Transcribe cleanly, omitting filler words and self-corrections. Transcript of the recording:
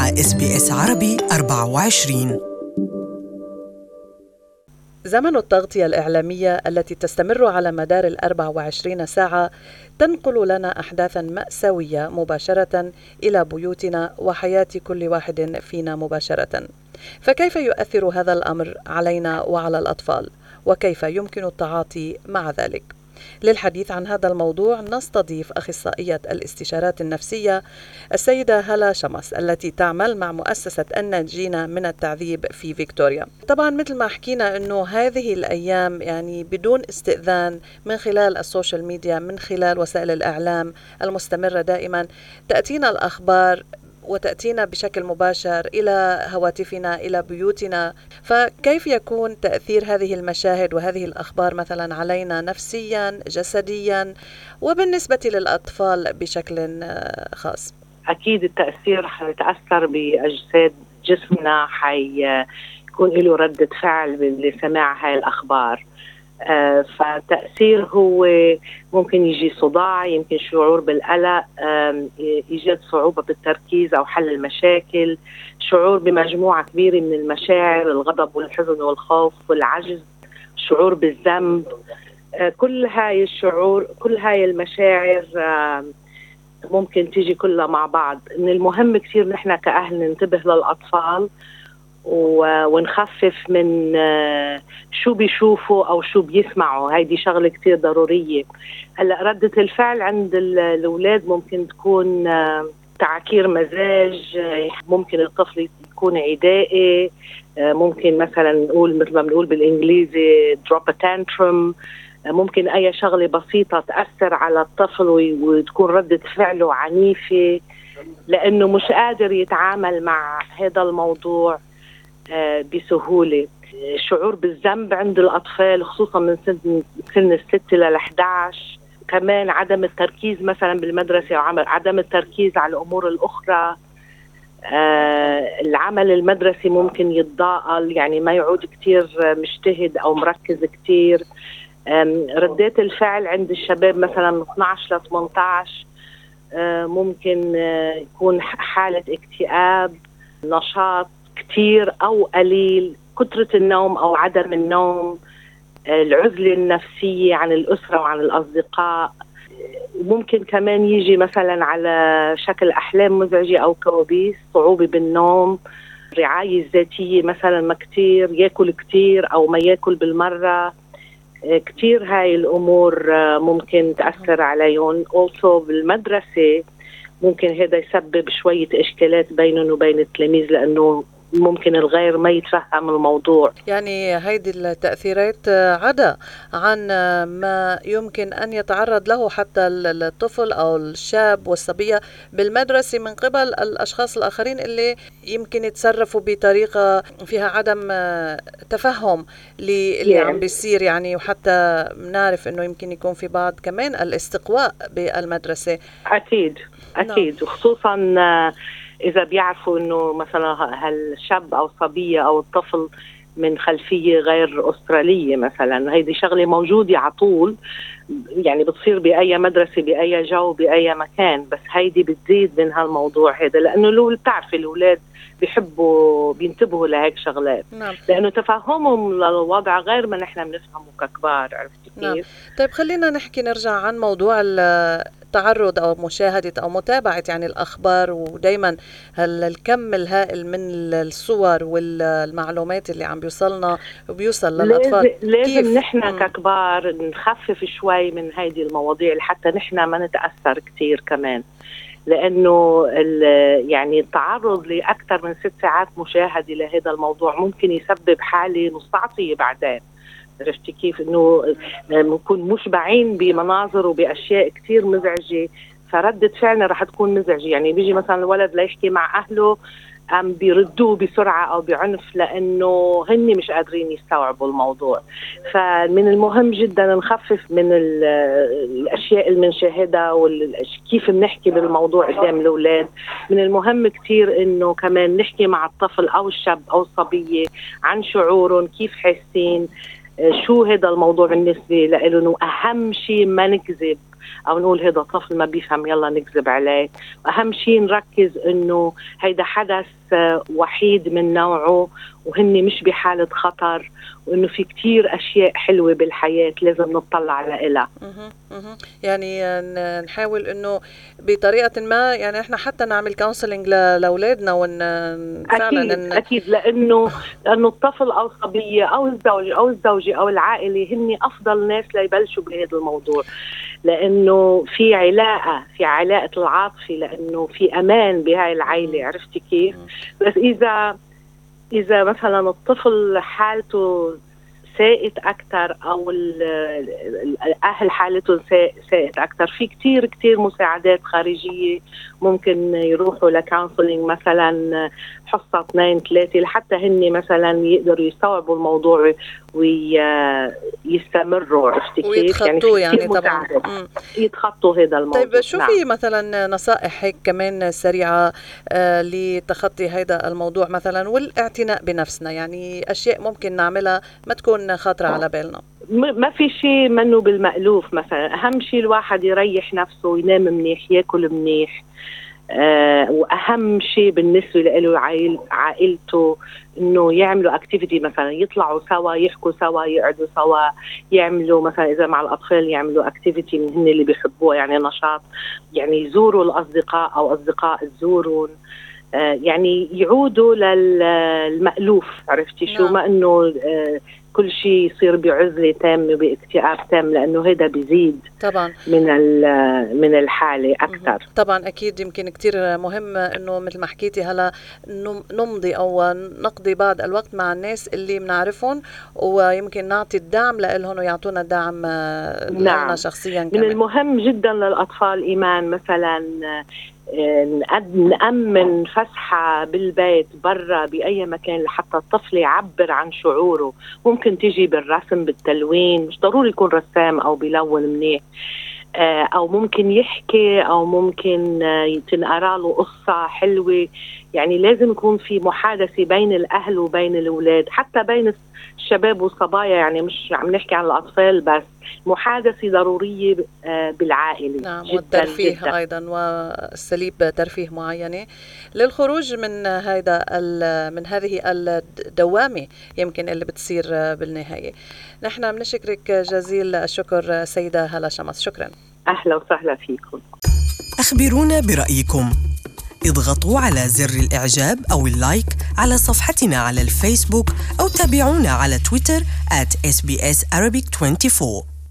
مع SBS عربي 24. زمن التغطية الإعلامية التي تستمر على مدار 24 ساعة تنقل لنا أحداثا مأساوية مباشرة إلى بيوتنا وحياة كل واحد فينا مباشرة. فكيف يؤثر هذا الأمر علينا وعلى الأطفال؟ وكيف يمكن التعاطي مع ذلك؟ للحديث عن هذا الموضوع نستضيف أخصائية الاستشارات النفسية السيدة هلا شمس التي تعمل مع مؤسسة الناجين من التعذيب في فيكتوريا. طبعا مثل ما حكينا أنه هذه الأيام يعني بدون استئذان من خلال السوشيال ميديا، من خلال وسائل الإعلام المستمرة دائما تأتينا الأخبار وتأتينا بشكل مباشر إلى هواتفنا، إلى بيوتنا. فكيف يكون تأثير هذه المشاهد وهذه الأخبار مثلا علينا نفسيا، جسديا، وبالنسبة للأطفال بشكل خاص؟ أكيد التأثير حيتأثر بأجساد جسمنا، حيكون له ردة فعل لسماع هاي الأخبار. فالتأثير هو ممكن يجي صداع، يمكن شعور بالقلق، إيجاد صعوبة بالتركيز أو حل المشاكل، شعور بمجموعة كبيرة من المشاعر، الغضب والحزن والخوف والعجز، شعور بالذنب. كل هاي الشعور، كل هاي المشاعر ممكن تيجي كلها مع بعض. من المهم كثير نحن كأهل ننتبه للأطفال ونخفف من شو بيشوفوا أو شو بيسمعوا. هيدي شغلة كتير ضرورية. هلأ ردة الفعل عند الأولاد ممكن تكون تعكير مزاج، ممكن الطفل يكون عدائي، ممكن مثلا نقول مثل ما بنقول بالإنجليزي drop a tantrum. ممكن أي شغلة بسيطة تأثر على الطفل وتكون ردة فعله عنيفة لأنه مش قادر يتعامل مع هذا الموضوع بسهولة. شعور بالذنب عند الأطفال خصوصا من سن 6 ل 11. كمان عدم التركيز مثلا بالمدرسة، عدم التركيز على الأمور الأخرى. العمل المدرسي ممكن يتضاءل، يعني ما يعود كتير مجتهد أو مركز كتير. ردات الفعل عند الشباب مثلا من 12 ل 18 ممكن يكون حالة اكتئاب، نشاط كتير أو قليل، كثرة النوم أو عدم النوم، العزلة النفسية عن الأسرة وعن الأصدقاء. ممكن كمان يجي مثلا على شكل أحلام مزعجة أو كوابيس، صعوبة بالنوم، الرعاية الذاتية مثلا ما كتير، يأكل كتير أو ما يأكل بالمرة. كتير هاي الأمور ممكن تأثر عليهم. also بالمدرسة ممكن هذا يسبب شوية إشكالات بينهم وبين التلاميذ لأنه ممكن الغير ما يتفهم الموضوع. يعني هيدي التأثيرات عدا عن ما يمكن أن يتعرض له حتى الطفل أو الشاب والصبية بالمدرسة من قبل الأشخاص الآخرين اللي يمكن يتصرفوا بطريقة فيها عدم تفهم اللي عم بيصير يعني. وحتى بنعرف أنه يمكن يكون في بعض كمان الاستقواء بالمدرسة. أكيد وخصوصا إذا بيعرفوا إنه مثلا هالشاب أو صبية أو الطفل من خلفية غير أسترالية مثلا. هيدي شغلة موجودة على طول، يعني بتصير بأي مدرسة بأي جو بأي مكان، بس هيدي بتزيد من هالموضوع هذا لأنه بتعرفي الأولاد بيحبوا بينتبهوا لهيك شغلات. نعم. لأنه تفهمهم للوضع غير ما نحن بنفهمه ككبار. عرفتي كيف؟ نعم. طيب خلينا نرجع عن موضوع التعرض أو مشاهدة أو متابعة يعني الأخبار، ودايما الكم الهائل من الصور والمعلومات اللي عم بيوصل للأطفال. لازم نحن ككبار نخفف شوي من هيدي المواضيع حتى نحن ما نتأثر كتير كمان، لأنه يعني التعرض لأكثر من 6 ساعات مشاهدة لهذا الموضوع ممكن يسبب حالة مستعصية بعدين. عرفتي كيف؟ إنه نكون مشبعين بمناظر وبأشياء كتير مزعجة، فردة فعلنا رح تكون مزعجة. يعني بيجي مثلا الولد ليحكي مع أهله بيردوه بسرعة أو بعنف لأنه هني مش قادرين يستوعبوا الموضوع. فمن المهم جدا نخفف من الأشياء اللي بنشاهدها وكيف بنحكي بالموضوع قدام الأولاد. من المهم كتير إنه كمان نحكي مع الطفل أو الشاب أو الصبية عن شعورهم، كيف حاسين، شو هذا الموضوع بالنسبة لهم. أهم شيء ما نكذب أو نقول هذا طفل ما بيفهم يلا نكذب عليه. أهم شيء نركز إنه هيدا حدث وحيد من نوعه وهن مش بحالة خطر، وإنه في كتير أشياء حلوة بالحياة لازم نطلع على إلها. يعني نحاول إنه بطريقة ما، يعني إحنا حتى نعمل كونسلينج لأولادنا فعلا أكيد لأنه الطفل أو الصبية أو الزوجة أو العائلة هن أفضل ناس ليبلشوا بهذا الموضوع، لأنه في علاقة العاطفة، لأنه في أمان بهاي العائلة. عرفتي كيف؟ بس إذا مثلا الطفل حالته سائت أكتر أو الأهل حالتهم سائت أكتر، في كتير مساعدات خارجية ممكن يروحوا لكونسلينج، مثلا حصة 2-3 لحتى هن مثلا يقدروا يستوعبوا الموضوع ويستمروا. عرفتي كيف؟ ويتخطوا يعني طبعا يتخطوا هذا الموضوع. طيب شو في مثلا نصائح هيك كمان سريعة لتخطي هذا الموضوع مثلا، والاعتناء بنفسنا، يعني أشياء ممكن نعملها ما تكون خاطرة على بالنا؟ ما في شيء منه بالمألوف. مثلا أهم شيء الواحد يريح نفسه وينام منيح، يأكل منيح، وأهم شيء بالنسبة له عائلته إنه يعملوا أكتيفيتي، مثلا يطلعوا سوا، يحكوا سوا، يقعدوا سوا، يعملوا مثلا إذا مع الأطفال يعملوا أكتيفيتي من هن اللي بيحبوها، يعني نشاط، يعني يزوروا الأصدقاء أو أصدقاء تزورون، يعني يعودوا للمألوف. عرفتي شو؟ ما إنه كل شيء يصير بعزلة تامة باكتئاب تام، لأنه هذا بيزيد طبعا من الحالة أكثر. طبعا أكيد. يمكن كتير مهم إنه مثل ما حكيتي هلا نمضي أو نقضي بعض الوقت مع الناس اللي بنعرفهم، ويمكن نعطي الدعم لهم ويعطونا الدعم لنا شخصيا من كمان. المهم جدا للأطفال إيمان مثلا نأمن فسحة بالبيت برا بأي مكان لحتى الطفل يعبر عن شعوره. ممكن تيجي بالرسم، بالتلوين، مش ضروري يكون رسام أو بيلون منيح، أو ممكن يحكي، أو ممكن تنقرأ له قصة حلوة. يعني لازم يكون في محادثة بين الأهل وبين الأولاد، حتى بين الشباب والصبايا، يعني مش عم نحكي عن الأطفال بس، محادثة ضرورية بالعائلة. نعم، جداً والترفيه جداً. أيضا، والسليب ترفيه معينة للخروج من من هذه الدوامة يمكن اللي بتصير بالنهاية. نحن بنشكرك جزيل الشكر سيدة هالة شمس، شكرا. أهلا وسهلا فيكم. أخبرونا برأيكم، اضغطوا على زر الإعجاب أو اللايك على صفحتنا على الفيسبوك، أو تابعونا على تويتر @SBS Arabic 24.